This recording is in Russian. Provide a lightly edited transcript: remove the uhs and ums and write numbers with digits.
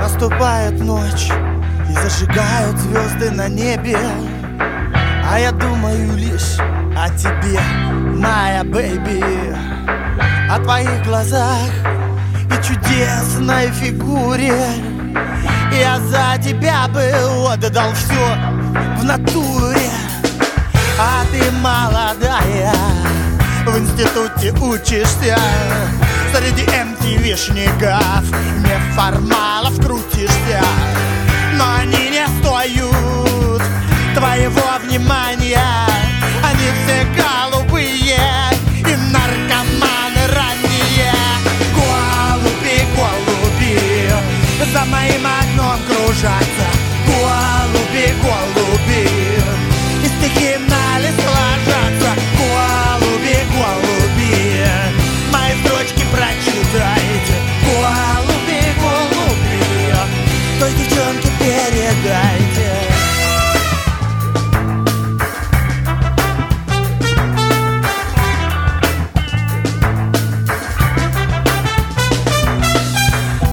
Наступает ночь и зажигают звезды на небе, а я думаю лишь о тебе, моя бэйби, о твоих глазах и чудесной фигуре. Я за тебя бы отдал все в натуре. А ты молодая, в институте учишься, среди MTV-шников неформальных.